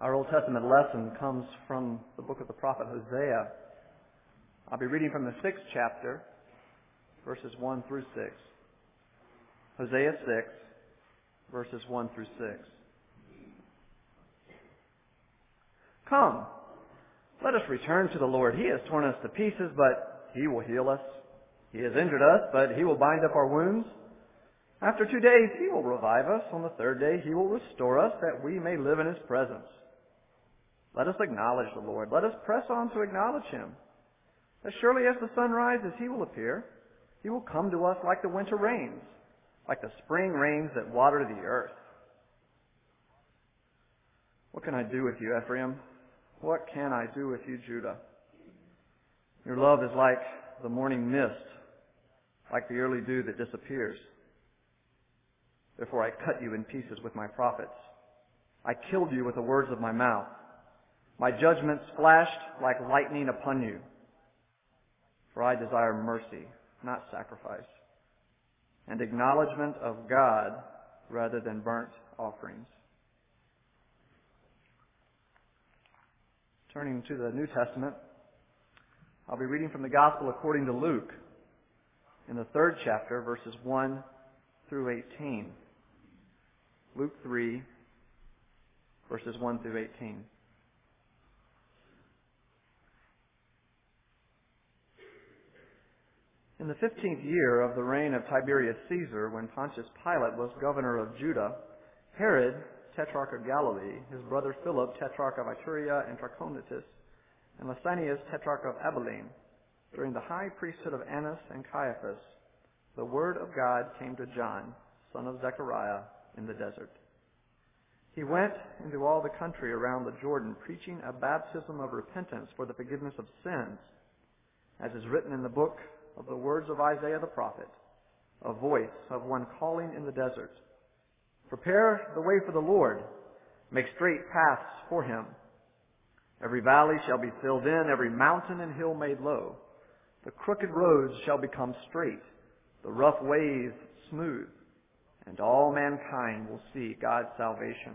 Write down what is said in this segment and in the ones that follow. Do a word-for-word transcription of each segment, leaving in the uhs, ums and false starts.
Our Old Testament lesson comes from the book of the prophet Hosea. I'll be reading from the sixth chapter, verses one through six. Hosea six, verses one through six. Come, let us return to the Lord. He has torn us to pieces, but He will heal us. He has injured us, but He will bind up our wounds. After two days He will revive us. On the third day He will restore us, that we may live in His presence. Let us acknowledge the Lord. Let us press on to acknowledge Him. As surely as the sun rises, He will appear. He will come to us like the winter rains, like the spring rains that water the earth. What can I do with you, Ephraim? What can I do with you, Judah? Your love is like the morning mist, like the early dew that disappears. Therefore I cut you in pieces with my prophets. I killed you with the words of my mouth. My judgments flashed like lightning upon you. For I desire mercy, not sacrifice, and acknowledgement of God rather than burnt offerings. Turning to the New Testament, I'll be reading from the Gospel according to Luke in the third chapter, verses one through eighteen. Luke three, verses one through eighteen. In the fifteenth year of the reign of Tiberius Caesar, when Pontius Pilate was governor of Judah, Herod, tetrarch of Galilee, his brother Philip, tetrarch of Iturea and Trachonitis, and Lysanias, tetrarch of Abilene, during the high priesthood of Annas and Caiaphas, the word of God came to John, son of Zechariah, in the desert. He went into all the country around the Jordan, preaching a baptism of repentance for the forgiveness of sins, as is written in the book of the words of Isaiah the prophet, a voice of one calling in the desert, prepare the way for the Lord, make straight paths for Him. Every valley shall be filled in, every mountain and hill made low. The crooked roads shall become straight, the rough ways smooth, and all mankind will see God's salvation.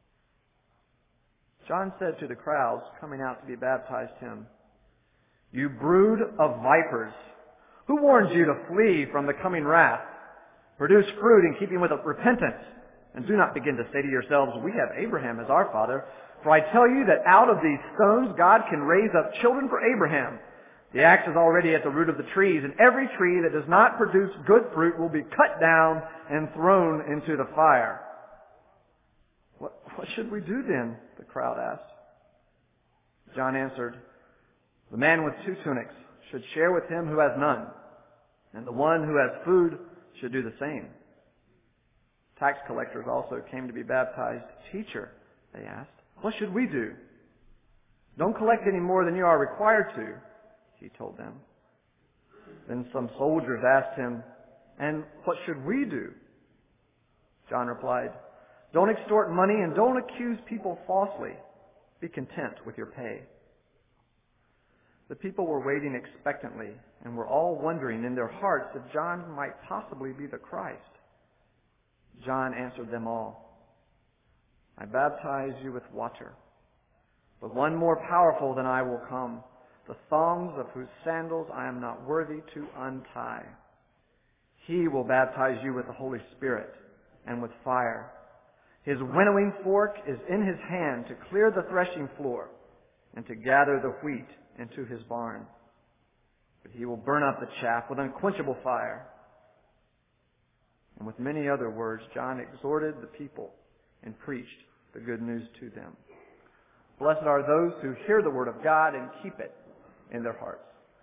John said to the crowds coming out to be baptized him, You brood of vipers, who warned you to flee from the coming wrath? Produce fruit in keeping with repentance, and do not begin to say to yourselves, We have Abraham as our father. For I tell you that out of these stones God can raise up children for Abraham. The axe is already at the root of the trees, and every tree that does not produce good fruit will be cut down and thrown into the fire. What, what should we do then? The crowd asked. John answered, The man with two tunics should share with him who has none, and the one who has food should do the same. Tax collectors also came to be baptized. Teacher, they asked, what should we do? Don't collect any more than you are required to, he told them. Then some soldiers asked him, And what should we do? John replied, Don't extort money and don't accuse people falsely. Be content with your pay. The people were waiting expectantly and were all wondering in their hearts if John might possibly be the Christ. John answered them all, I baptize you with water, but one more powerful than I will come, the thongs of whose sandals I am not worthy to untie. He will baptize you with the Holy Spirit and with fire. His winnowing fork is in his hand to clear the threshing floor and to gather the wheat into his barn. But he will burn up the chaff with unquenchable fire. And with many other words, John exhorted the people and preached the good news to them. Blessed are those who hear the word of God and keep it in their hearts.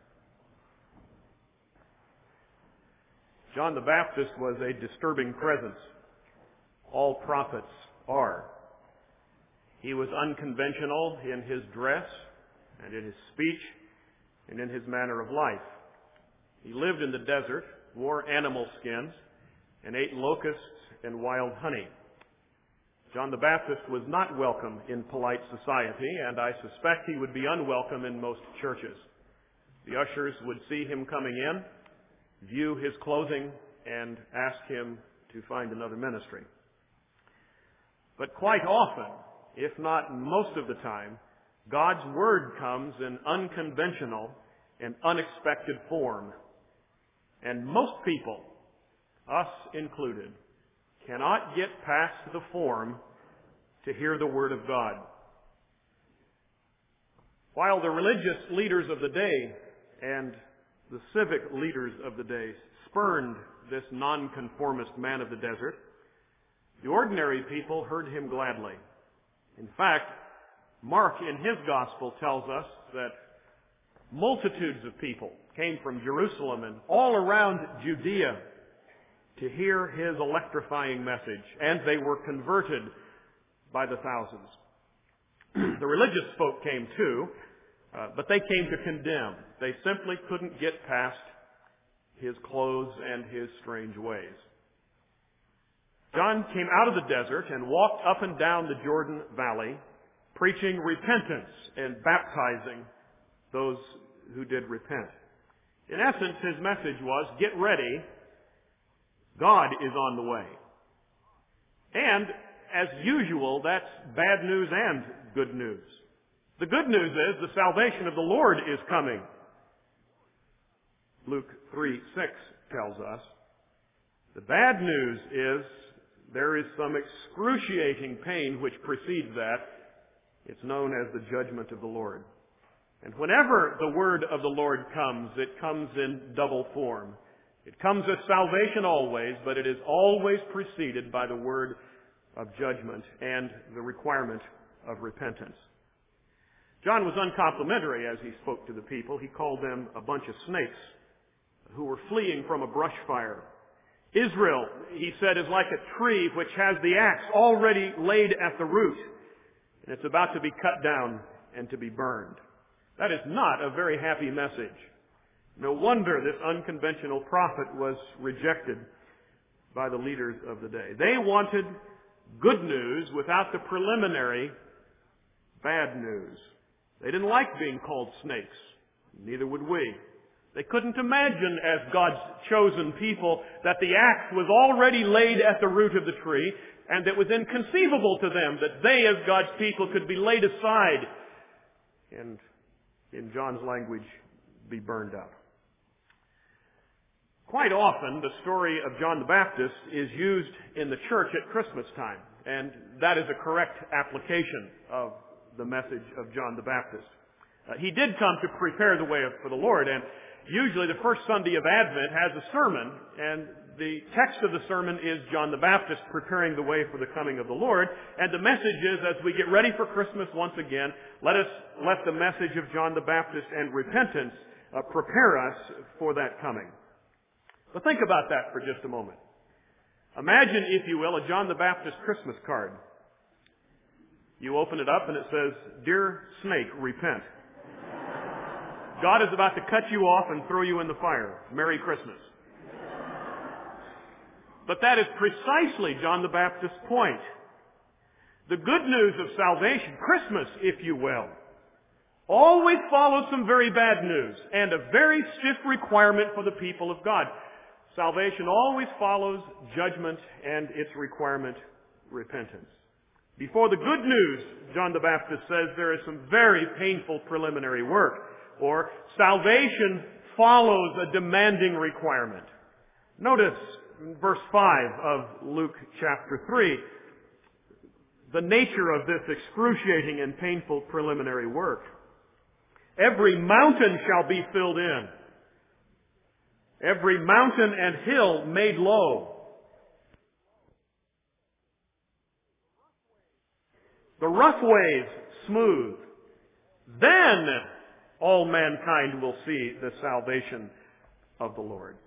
John the Baptist was a disturbing presence. All prophets are. He was unconventional in his dress and in his speech and in his manner of life. He lived in the desert, wore animal skins, and ate locusts and wild honey. John the Baptist was not welcome in polite society, and I suspect he would be unwelcome in most churches. The ushers would see him coming in, view his clothing, and ask him to find another ministry. But quite often, if not most of the time, God's Word comes in unconventional and unexpected form. And most people, us included, cannot get past the form to hear the Word of God. While the religious leaders of the day and the civic leaders of the day spurned this nonconformist man of the desert, the ordinary people heard him gladly. In fact, Mark in his gospel tells us that multitudes of people came from Jerusalem and all around Judea to hear his electrifying message, and they were converted by the thousands. The religious folk came too, uh, but they came to condemn. They simply couldn't get past his clothes and his strange ways. John came out of the desert and walked up and down the Jordan Valley, preaching repentance and baptizing those who did repent. In essence, his message was, get ready, God is on the way. And, as usual, that's bad news and good news. The good news is the salvation of the Lord is coming. Luke three six tells us. The bad news is there is some excruciating pain which precedes that. It's known as the judgment of the Lord. And whenever the word of the Lord comes, it comes in double form. It comes as salvation always, but it is always preceded by the word of judgment and the requirement of repentance. John was uncomplimentary as he spoke to the people. He called them a bunch of snakes who were fleeing from a brush fire. Israel, he said, is like a tree which has the axe already laid at the root, and it's about to be cut down and to be burned. That is not a very happy message. No wonder this unconventional prophet was rejected by the leaders of the day. They wanted good news without the preliminary bad news. They didn't like being called snakes. Neither would we. They couldn't imagine, as God's chosen people, that the axe was already laid at the root of the tree, and it was inconceivable to them that they, as God's people, could be laid aside and, in John's language, be burned out. Quite often, the story of John the Baptist is used in the church at Christmas time, and that is a correct application of the message of John the Baptist. Uh, he did come to prepare the way for the Lord, and usually the first Sunday of Advent has a sermon, and the text of the sermon is John the Baptist preparing the way for the coming of the Lord, and the message is, as we get ready for Christmas once again, let us let the message of John the Baptist and repentance uh, prepare us for that coming. But think about that for just a moment. Imagine, if you will, a John the Baptist Christmas card. You open it up and it says, "Dear Snake, repent. God is about to cut you off and throw you in the fire. Merry Christmas." But that is precisely John the Baptist's point. The good news of salvation, Christmas, if you will, always follows some very bad news and a very stiff requirement for the people of God. Salvation always follows judgment and its requirement, repentance. Before the good news, John the Baptist says, there is some very painful preliminary work, or salvation follows a demanding requirement. Notice in verse five of Luke chapter three, the nature of this excruciating and painful preliminary work. Every mountain shall be filled in. Every mountain and hill made low. The rough ways smooth. Then all mankind will see the salvation of the Lord.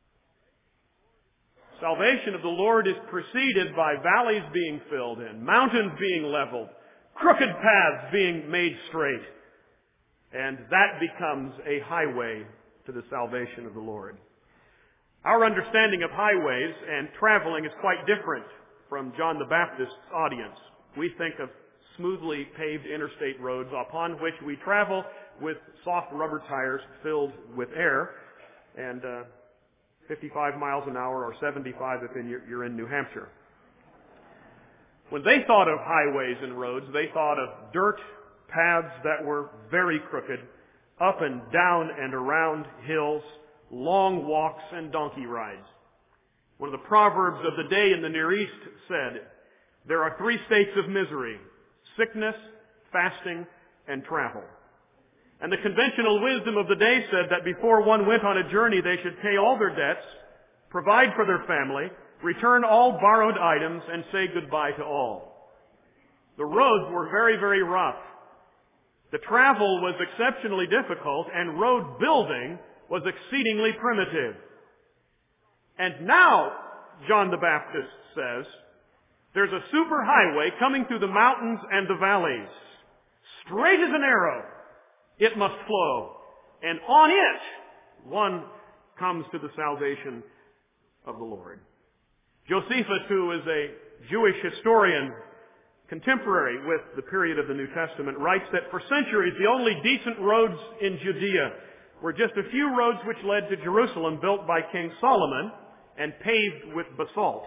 Salvation of the Lord is preceded by valleys being filled in, mountains being leveled, crooked paths being made straight. And that becomes a highway to the salvation of the Lord. Our understanding of highways and traveling is quite different from John the Baptist's audience. We think of smoothly paved interstate roads upon which we travel with soft rubber tires filled with air, and uh, fifty-five miles an hour or seventy-five if in, you're in New Hampshire. When they thought of highways and roads, they thought of dirt paths that were very crooked, up and down and around hills, long walks and donkey rides. One of the proverbs of the day in the Near East said, there are three states of misery: sickness, fasting, and travel. And the conventional wisdom of the day said that before one went on a journey, they should pay all their debts, provide for their family, return all borrowed items, and say goodbye to all. The roads were very, very rough. The travel was exceptionally difficult, and road building was exceedingly primitive. And now, John the Baptist says, there's a superhighway coming through the mountains and the valleys. Straight as an arrow, it must flow. And on it, one comes to the salvation of the Lord. Josephus, who is a Jewish historian contemporary with the period of the New Testament, writes that for centuries the only decent roads in Judea were just a few roads which led to Jerusalem, built by King Solomon and paved with basalt.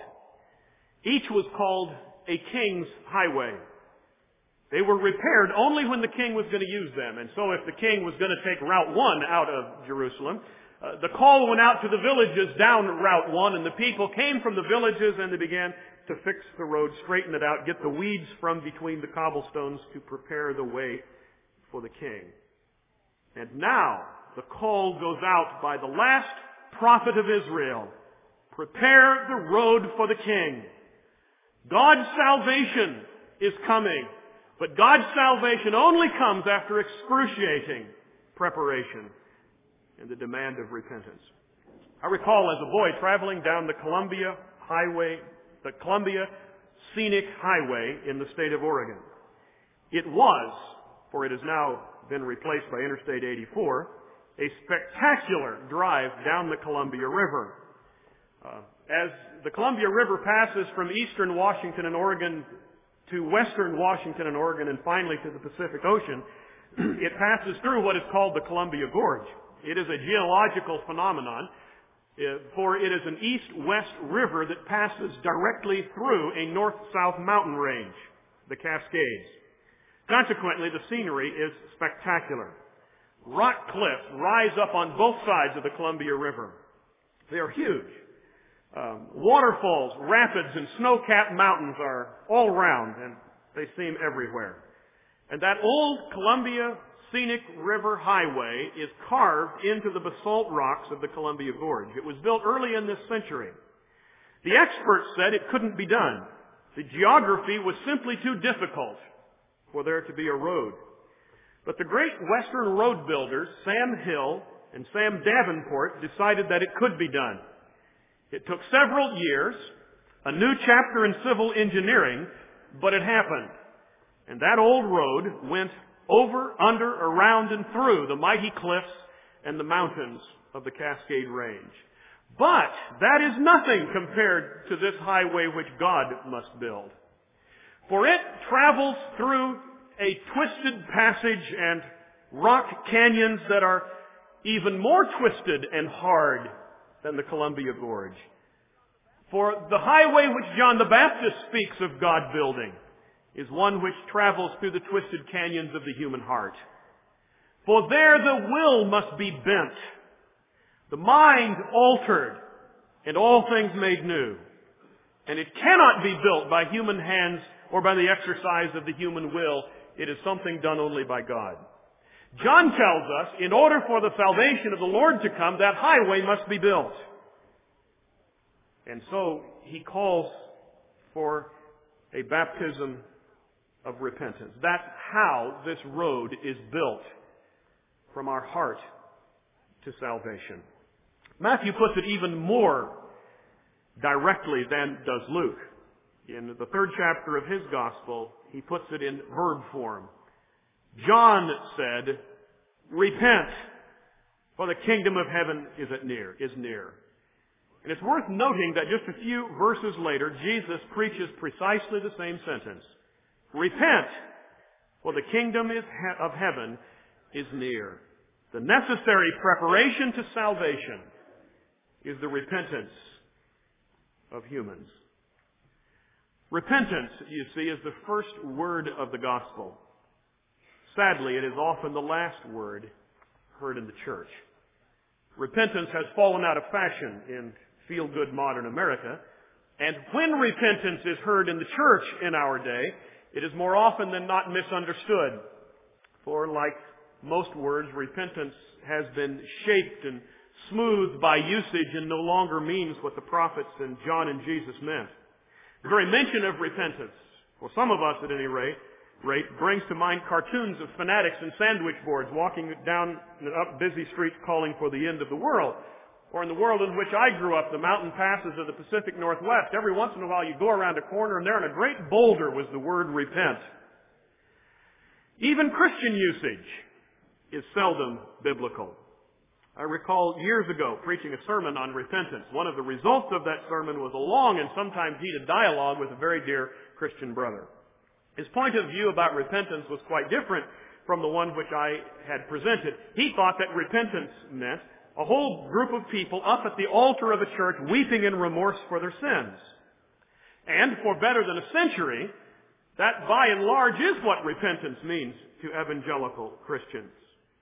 Each was called a king's highway. They were repaired only when the king was going to use them. And so if the king was going to take Route one out of Jerusalem, uh, the call went out to the villages down Route one, and the people came from the villages and they began to fix the road, straighten it out, get the weeds from between the cobblestones to prepare the way for the king. And now the call goes out by the last prophet of Israel: prepare the road for the king. God's salvation is coming, but God's salvation only comes after excruciating preparation and the demand of repentance. I recall as a boy traveling down the Columbia Highway, the Columbia Scenic Highway in the state of Oregon. It was, for it has now been replaced by Interstate eighty-four, a spectacular drive down the Columbia River. Uh, as the Columbia River passes from eastern Washington and Oregon to western Washington and Oregon and finally to the Pacific Ocean, it passes through what is called the Columbia Gorge. It is a geological phenomenon, uh, for it is an east-west river that passes directly through a north-south mountain range, the Cascades. Consequently, the scenery is spectacular. Rock cliffs rise up on both sides of the Columbia River. They are huge. Um, waterfalls, rapids, and snow-capped mountains are all around, and they seem everywhere. And that old Columbia Scenic River Highway is carved into the basalt rocks of the Columbia Gorge. It was built early in this century. The experts said it couldn't be done. The geography was simply too difficult for there to be a road. But the great Western road builders, Sam Hill and Sam Davenport, decided that it could be done. It took several years, a new chapter in civil engineering, but it happened. And that old road went over, under, around, and through the mighty cliffs and the mountains of the Cascade Range. But that is nothing compared to this highway which God must build. For it travels through a twisted passage and rock canyons that are even more twisted and hard than the Columbia Gorge. For the highway which John the Baptist speaks of God building is one which travels through the twisted canyons of the human heart. For there the will must be bent, the mind altered, and all things made new. And it cannot be built by human hands or by the exercise of the human will. It is something done only by God. John tells us, in order for the salvation of the Lord to come, that highway must be built. And so he calls for a baptism of repentance. That's how this road is built from our heart to salvation. Matthew puts it even more directly than does Luke. In the third chapter of his gospel, he puts it in verb form. John said, repent, for the kingdom of heaven is at near, is near. And it's worth noting that just a few verses later, Jesus preaches precisely the same sentence. Repent, for the kingdom is he- of heaven is near. The necessary preparation to salvation is the repentance of humans. Repentance, you see, is the first word of the gospel. Sadly, it is often the last word heard in the church. Repentance has fallen out of fashion in feel-good modern America, and when repentance is heard in the church in our day, it is more often than not misunderstood. For like most words, repentance has been shaped and smoothed by usage and no longer means what the prophets and John and Jesus meant. The very mention of repentance, for some of us at any rate, rate brings to mind cartoons of fanatics and sandwich boards walking down and up busy streets calling for the end of the world. Or in the world in which I grew up, the mountain passes of the Pacific Northwest, every once in a while you go around a corner and there in a great boulder was the word repent. Even Christian usage is seldom biblical. I recall years ago preaching a sermon on repentance. One of the results of that sermon was a long and sometimes heated dialogue with a very dear Christian brother. His point of view about repentance was quite different from the one which I had presented. He thought that repentance meant a whole group of people up at the altar of a church weeping in remorse for their sins. And for better than a century, that by and large is what repentance means to evangelical Christians.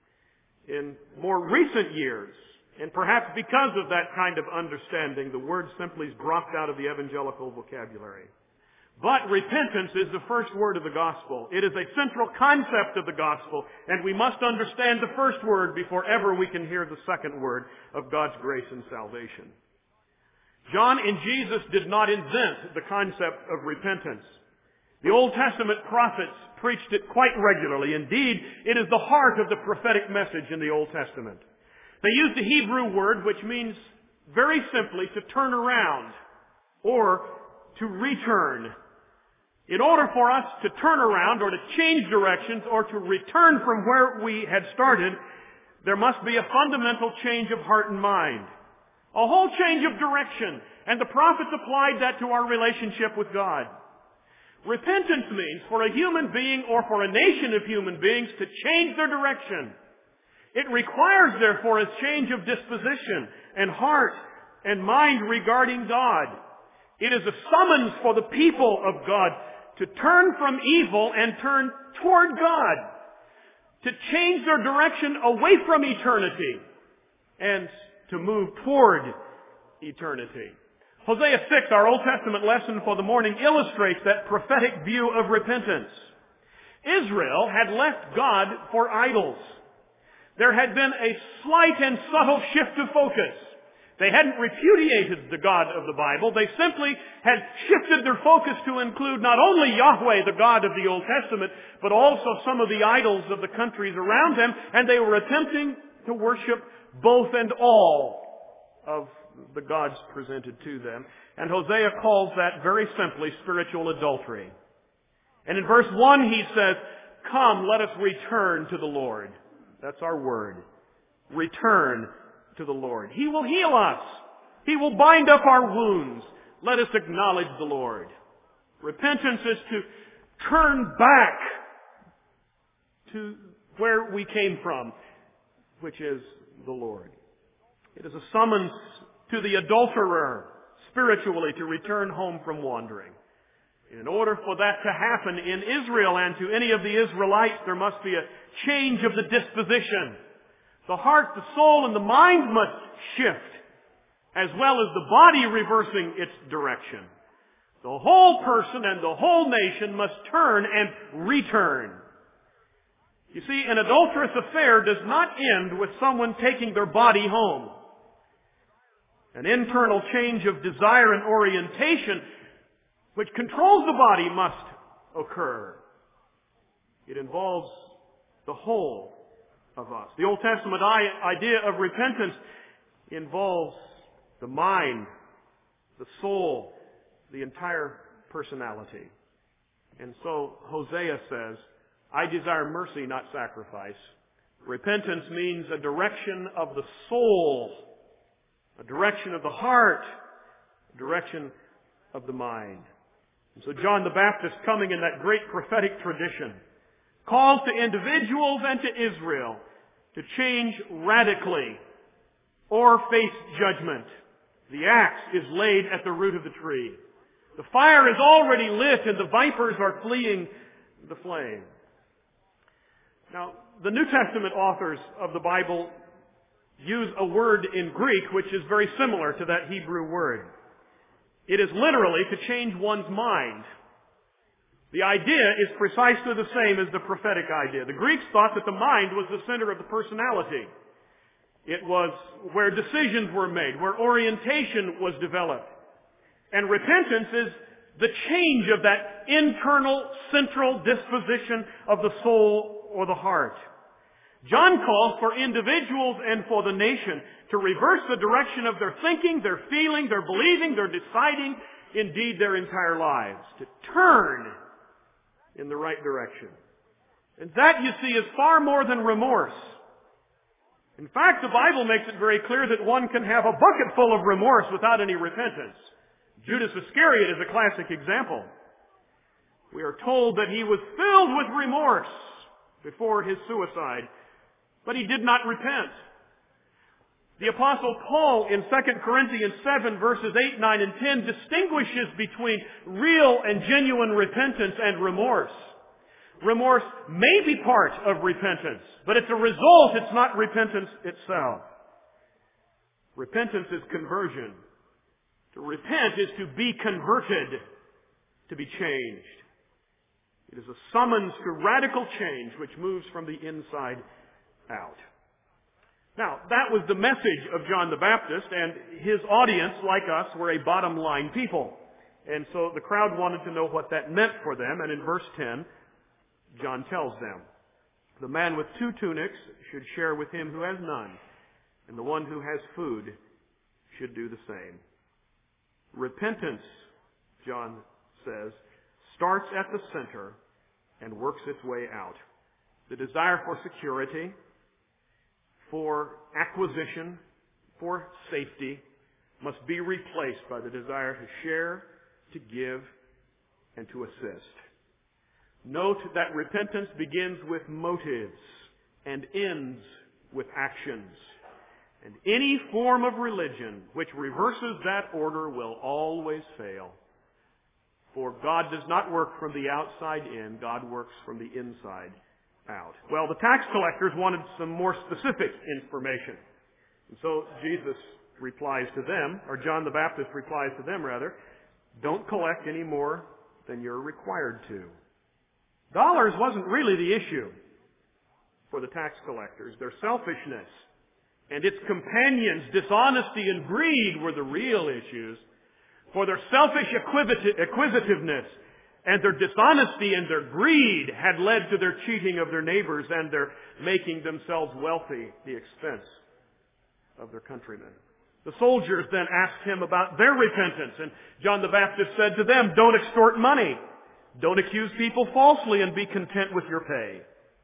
In more recent years, and perhaps because of that kind of understanding, the word simply is dropped out of the evangelical vocabulary. But repentance is the first word of the gospel. It is a central concept of the gospel, and we must understand the first word before ever we can hear the second word of God's grace and salvation. John and Jesus did not invent the concept of repentance. The Old Testament prophets preached it quite regularly. Indeed, it is the heart of the prophetic message in the Old Testament. They used the Hebrew word which means very simply to turn around or to return. In order for us to turn around or to change directions or to return from where we had started, there must be a fundamental change of heart and mind. A whole change of direction. And the prophets applied that to our relationship with God. Repentance means for a human being or for a nation of human beings to change their direction. It requires, therefore, a change of disposition and heart and mind regarding God. It is a summons for the people of God to turn from evil and turn toward God, to change their direction away from eternity and to move toward eternity. Hosea six, our Old Testament lesson for the morning, illustrates that prophetic view of repentance. Israel had left God for idols. There had been a slight and subtle shift of focus. They hadn't repudiated the God of the Bible. They simply had shifted their focus to include not only Yahweh, the God of the Old Testament, but also some of the idols of the countries around them, and they were attempting to worship both and all of the gods presented to them. And Hosea calls that very simply spiritual adultery. And in verse one he says, "Come, let us return to the Lord." That's our word. Return to the Lord. He will heal us. He will bind up our wounds. Let us acknowledge the Lord. Repentance is to turn back to where we came from, which is the Lord. It is a summons to the adulterer spiritually to return home from wandering. In order for that to happen in Israel and to any of the Israelites, there must be a change of the disposition. The heart, the soul, and the mind must shift, as well as the body reversing its direction. The whole person and the whole nation must turn and return. You see, an adulterous affair does not end with someone taking their body home. An internal change of desire and orientation which controls the body must occur. It involves the whole of us. The Old Testament idea of repentance involves the mind, the soul, the entire personality. And so Hosea says, I desire mercy, not sacrifice. Repentance means a direction of the soul, a direction of the heart, a direction of the mind. And so John the Baptist, coming in that great prophetic tradition, calls to individuals and to Israel to change radically or face judgment. The axe is laid at the root of the tree. The fire is already lit and the vipers are fleeing the flame. Now, the New Testament authors of the Bible use a word in Greek which is very similar to that Hebrew word. It is literally to change one's mind. The idea is precisely the same as the prophetic idea. The Greeks thought that the mind was the center of the personality. It was where decisions were made, where orientation was developed. And repentance is the change of that internal, central disposition of the soul or the heart. John calls for individuals and for the nation to reverse the direction of their thinking, their feeling, their believing, their deciding, indeed their entire lives. To turn in the right direction. And that, you see, is far more than remorse. In fact, the Bible makes it very clear that one can have a bucket full of remorse without any repentance. Judas Iscariot is a classic example. We are told that he was filled with remorse before his suicide, but he did not repent. The Apostle Paul in Second Corinthians seven verses eight, nine, and ten distinguishes between real and genuine repentance and remorse. Remorse may be part of repentance, but it's a result, it's not repentance itself. Repentance is conversion. To repent is to be converted, to be changed. It is a summons to radical change which moves from the inside out. Now, that was the message of John the Baptist, and his audience, like us, were a bottom line people. And so the crowd wanted to know what that meant for them, and in verse ten, John tells them, the man with two tunics should share with him who has none, and the one who has food should do the same. Repentance, John says, starts at the center and works its way out. The desire for security, for acquisition, for safety, must be replaced by the desire to share, to give, and to assist. Note that repentance begins with motives and ends with actions. And any form of religion which reverses that order will always fail. For God does not work from the outside in, God works from the inside out. Well, the tax collectors wanted some more specific information. And so Jesus replies to them, or John the Baptist replies to them rather, don't collect any more than you're required to. Dollars wasn't really the issue for the tax collectors. Their selfishness and its companions, dishonesty and greed, were the real issues. For their selfish acquisitiveness and their dishonesty and their greed had led to their cheating of their neighbors and their making themselves wealthy at the expense of their countrymen. The soldiers then asked him about their repentance, and John the Baptist said to them, don't extort money. Don't accuse people falsely, and be content with your pay.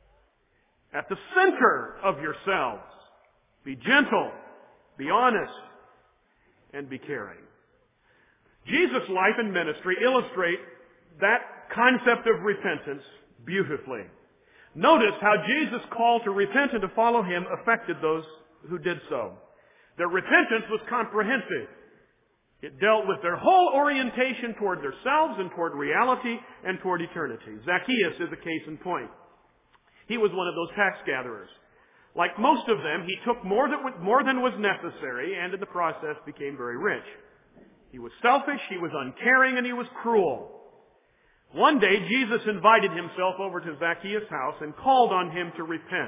At the center of yourselves, be gentle, be honest, and be caring. Jesus' life and ministry illustrate that concept of repentance beautifully. Notice how Jesus' call to repent and to follow him affected those who did so. Their repentance was comprehensive. It dealt with their whole orientation toward themselves and toward reality and toward eternity. Zacchaeus is a case in point. He was one of those tax gatherers. Like most of them, he took more than, more than was necessary and in the process became very rich. He was selfish, he was uncaring, and he was cruel. One day, Jesus invited himself over to Zacchaeus' house and called on him to repent.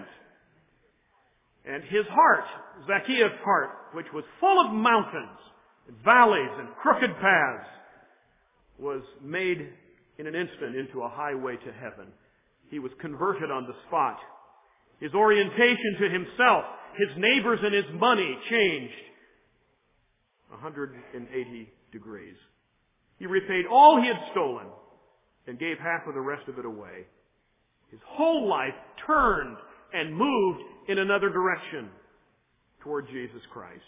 And his heart, Zacchaeus' heart, which was full of mountains, valleys, and crooked paths, was made in an instant into a highway to heaven. He was converted on the spot. His orientation to himself, his neighbors, and his money changed one hundred eighty degrees. He repaid all he had stolen and gave half of the rest of it away. His whole life turned and moved in another direction toward Jesus Christ.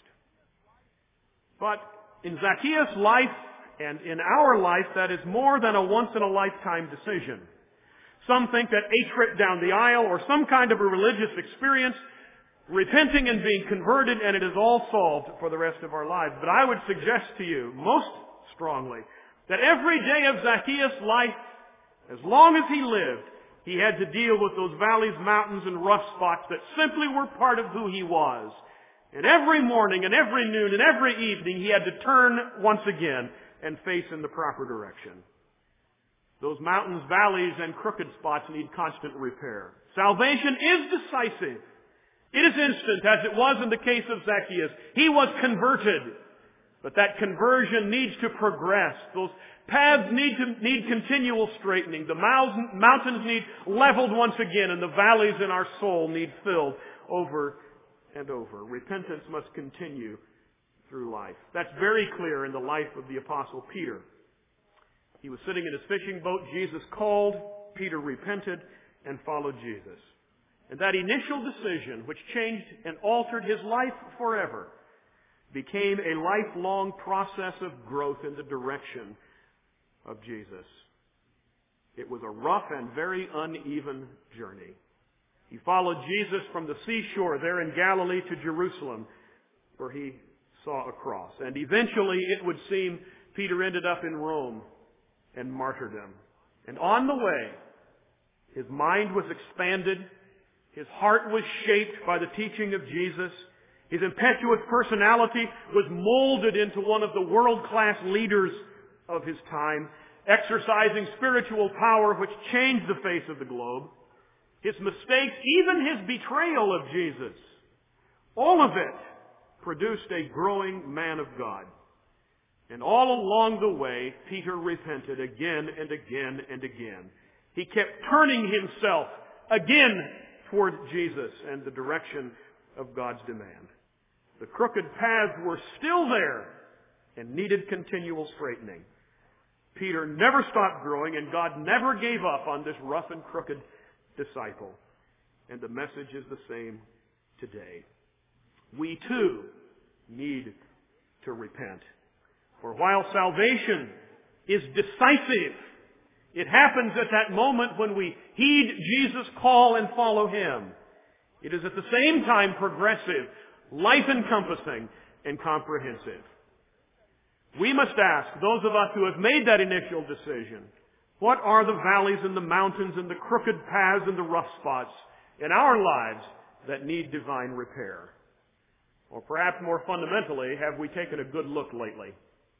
But in Zacchaeus' life and in our life, that is more than a once-in-a-lifetime decision. Some think that a trip down the aisle or some kind of a religious experience, repenting and being converted, and it is all solved for the rest of our lives. But I would suggest to you most strongly That every day of Zacchaeus' life, as long as he lived, he had to deal with those valleys, mountains, and rough spots that simply were part of who he was. And every morning and every noon and every evening he had to turn once again and face in the proper direction. Those mountains, valleys, and crooked spots need constant repair. Salvation is decisive. It is instant, as it was in the case of Zacchaeus. He was converted. But that conversion needs to progress. Those paths need to need continual straightening. The mountains need leveled once again, and the valleys in our soul need filled over and over. Repentance must continue through life. That's very clear in the life of the Apostle Peter. He was sitting in his fishing boat. Jesus called. Peter repented and followed Jesus. And that initial decision, which changed and altered his life forever, became a lifelong process of growth in the direction of Jesus. It was a rough and very uneven journey. He followed Jesus from the seashore there in Galilee to Jerusalem, where he saw a cross. And eventually, it would seem, Peter ended up in Rome and martyrdom. And on the way, his mind was expanded. His heart was shaped by the teaching of Jesus. His impetuous personality was molded into one of the world-class leaders of his time, exercising spiritual power which changed the face of the globe. His mistakes, even his betrayal of Jesus, all of it produced a growing man of God. And all along the way, Peter repented again and again and again. He kept turning himself again toward Jesus and the direction of God's demand. The crooked paths were still there and needed continual straightening. Peter never stopped growing, and God never gave up on this rough and crooked disciple. And the message is the same today. We too need to repent. For while salvation is decisive, it happens at that moment when we heed Jesus' call and follow Him. It is at the same time progressive, life-encompassing, and comprehensive. We must ask, those of us who have made that initial decision, what are the valleys and the mountains and the crooked paths and the rough spots in our lives that need divine repair? Or perhaps more fundamentally, have we taken a good look lately?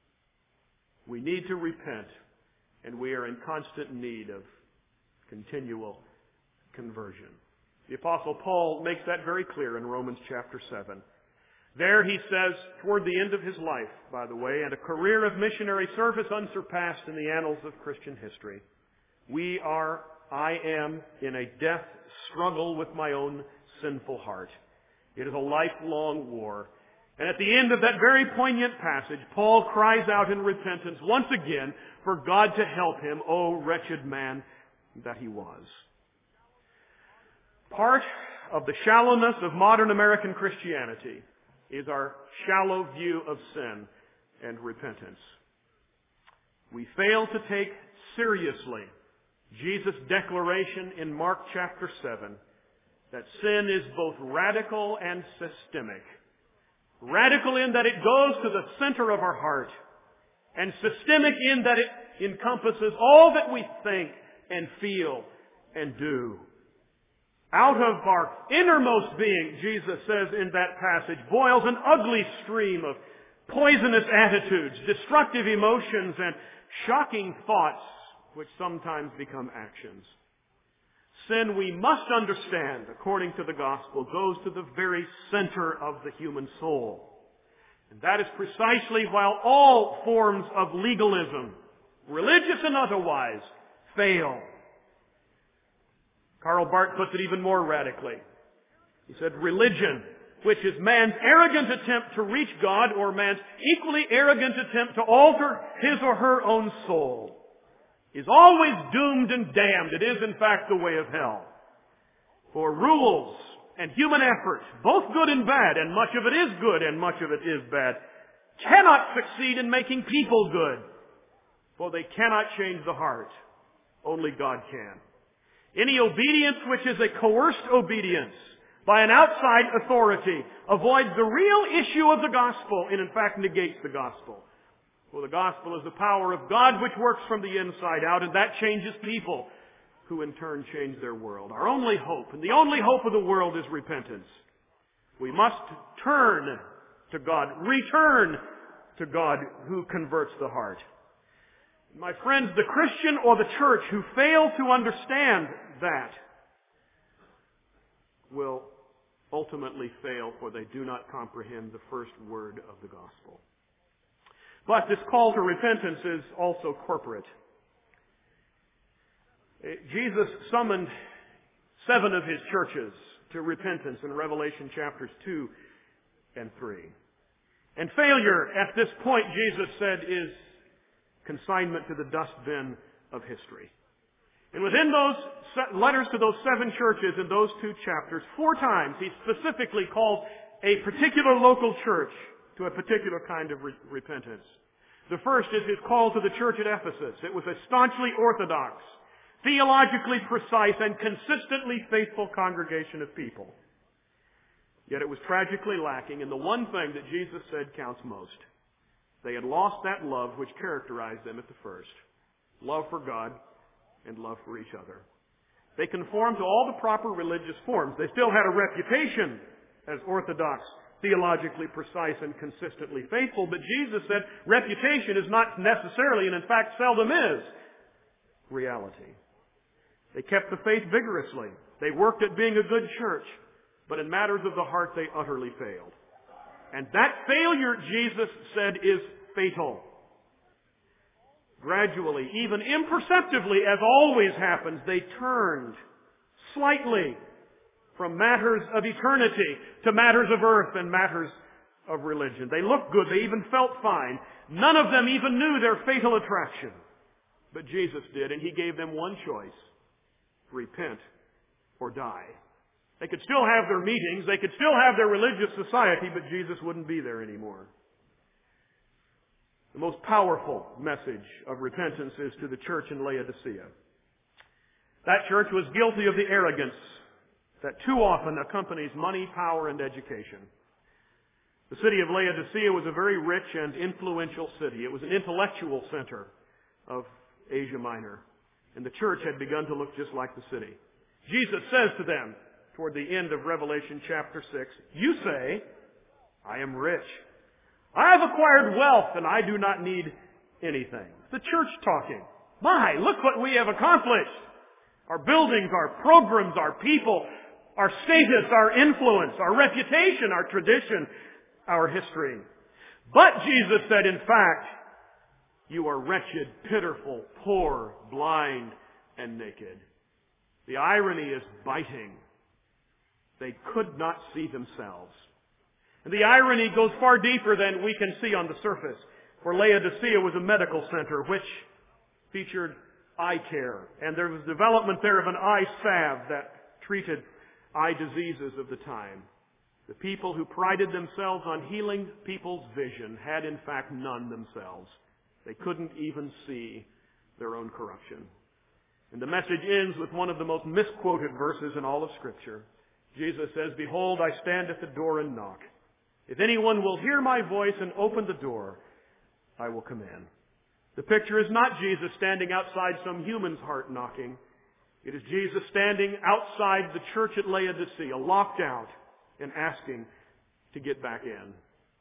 We need to repent, and we are in constant need of continual conversion. The Apostle Paul makes that very clear in Romans chapter seven. There he says, toward the end of his life, by the way, and a career of missionary service unsurpassed in the annals of Christian history, we are, I am, in a death struggle with my own sinful heart. It is a lifelong war. And at the end of that very poignant passage, Paul cries out in repentance once again for God to help him, oh wretched man that he was. Part of the shallowness of modern American Christianity is our shallow view of sin and repentance. We fail to take seriously Jesus' declaration in Mark chapter seven that sin is both radical and systemic. Radical in that it goes to the center of our heart, and systemic in that it encompasses all that we think and feel and do. Out of our innermost being, Jesus says in that passage, boils an ugly stream of poisonous attitudes, destructive emotions, and shocking thoughts which sometimes become actions. Sin, we must understand, according to the gospel, goes to the very center of the human soul. And that is precisely why all forms of legalism, religious and otherwise, fail. Karl Barth puts it even more radically. He said, religion, which is man's arrogant attempt to reach God, or man's equally arrogant attempt to alter his or her own soul, is always doomed and damned. It is, in fact, the way of hell. For rules and human effort, both good and bad, and much of it is good and much of it is bad, cannot succeed in making people good. For they cannot change the heart. Only God can. Any obedience which is a coerced obedience by an outside authority avoids the real issue of the gospel and in fact negates the gospel. For the gospel is the power of God which works from the inside out, and that changes people, who in turn change their world. Our only hope, and the only hope of the world, is repentance. We must turn to God, return to God who converts the heart. My friends, the Christian or the church who fail to understand that will ultimately fail, for they do not comprehend the first word of the gospel. But this call to repentance is also corporate. Jesus summoned seven of his churches to repentance in Revelation chapters two and three. And failure at this point, Jesus said, is consignment to the dustbin of history. And within those letters to those seven churches in those two chapters, four times he specifically called a particular local church to a particular kind of re- repentance. The first is his call to the church at Ephesus. It was a staunchly orthodox, theologically precise, and consistently faithful congregation of people. Yet it was tragically lacking in the one thing that Jesus said counts most. They had lost that love which characterized them at the first. Love for God and love for each other. They conformed to all the proper religious forms. They still had a reputation as orthodox, theologically precise, and consistently faithful. But Jesus said reputation is not necessarily, and in fact seldom is, reality. They kept the faith vigorously. They worked at being a good church. But in matters of the heart, they utterly failed. And that failure, Jesus said, is fatal. Gradually, even imperceptibly, as always happens, they turned slightly from matters of eternity to matters of earth and matters of religion. They looked good. They even felt fine. None of them even knew their fatal attraction. But Jesus did, and he gave them one choice: repent or die. They could still have their meetings. They could still have their religious society, but Jesus wouldn't be there anymore. The most powerful message of repentance is to the church in Laodicea. That church was guilty of the arrogance that too often accompanies money, power, and education. The city of Laodicea was a very rich and influential city. It was an intellectual center of Asia Minor. And the church had begun to look just like the city. Jesus says to them, toward the end of Revelation chapter six, "You say, I am rich. I have acquired wealth and I do not need anything." The church talking. My, look what we have accomplished. Our buildings, our programs, our people, our status, our influence, our reputation, our tradition, our history. But Jesus said, in fact, you are wretched, pitiful, poor, blind, and naked. The irony is biting. They could not see themselves. And the irony goes far deeper than we can see on the surface. For Laodicea was a medical center which featured eye care. And there was development there of an eye salve that treated eye diseases of the time. The people who prided themselves on healing people's vision had in fact none themselves. They couldn't even see their own corruption. And the message ends with one of the most misquoted verses in all of Scripture. Jesus says, "Behold, I stand at the door and knock. If anyone will hear my voice and open the door, I will come in." The picture is not Jesus standing outside some human's heart knocking. It is Jesus standing outside the church at Laodicea, locked out, and asking to get back in.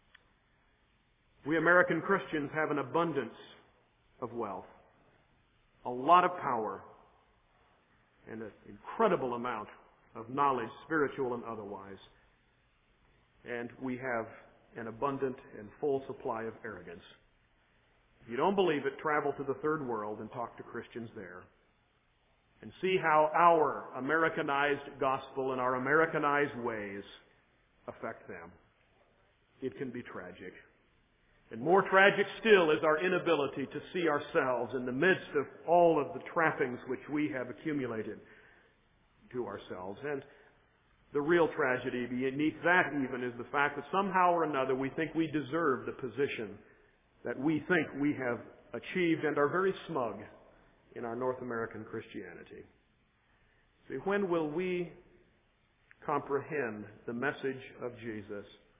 We American Christians have an abundance of wealth, a lot of power, and an incredible amount of knowledge, spiritual and otherwise. And we have an abundant and full supply of arrogance. If you don't believe it, travel to the third world and talk to Christians there. And see how our Americanized gospel and our Americanized ways affect them. It can be tragic. And more tragic still is our inability to see ourselves in the midst of all of the trappings which we have accumulated to ourselves. And the real tragedy beneath that even is the fact that somehow or another we think we deserve the position that we think we have achieved and are very smug in our North American Christianity. See, when will we comprehend the message of Jesus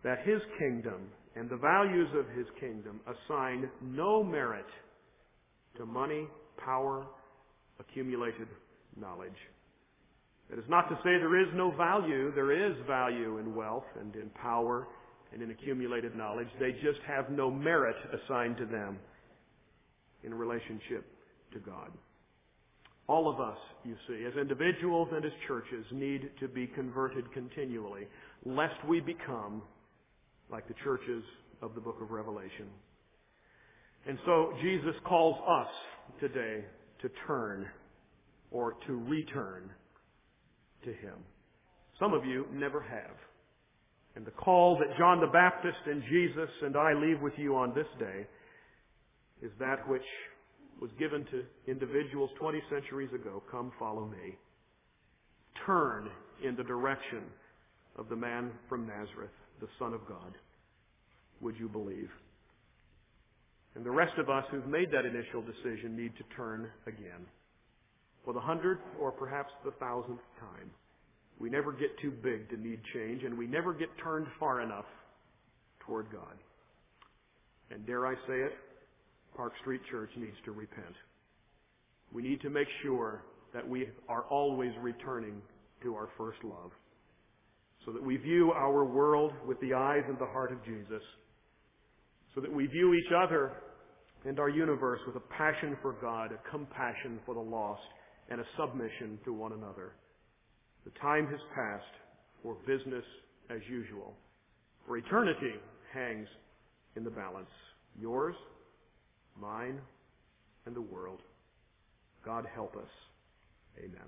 that His kingdom and the values of His kingdom assign no merit to money, power, accumulated knowledge. That is not to say there is no value. There is value in wealth and in power and in accumulated knowledge. They just have no merit assigned to them in relationship to God. All of us, you see, as individuals and as churches, need to be converted continually, lest we become like the churches of the book of Revelation. And so Jesus calls us today to turn or to return to Him. Some of you never have. And the call that John the Baptist and Jesus and I leave with you on this day is that which was given to individuals twenty centuries ago. Come, follow me. Turn in the direction of the man from Nazareth, the Son of God. Would you believe? And the rest of us who've made that initial decision need to turn again. For the hundredth or perhaps the thousandth time. We never get too big to need change, and we never get turned far enough toward God. And dare I say it, Park Street Church needs to repent. We need to make sure that we are always returning to our first love, so that we view our world with the eyes and the heart of Jesus, so that we view each other and our universe with a passion for God, a compassion for the lost, and a submission to one another. The time has passed for business as usual. For eternity hangs in the balance. Yours, mine, and the world. God help us. Amen.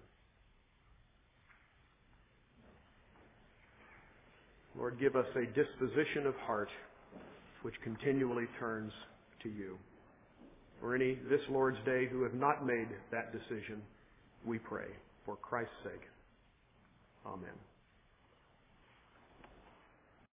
Lord, give us a disposition of heart which continually turns to you. For any this Lord's Day who have not made that decision, we pray for Christ's sake. Amen.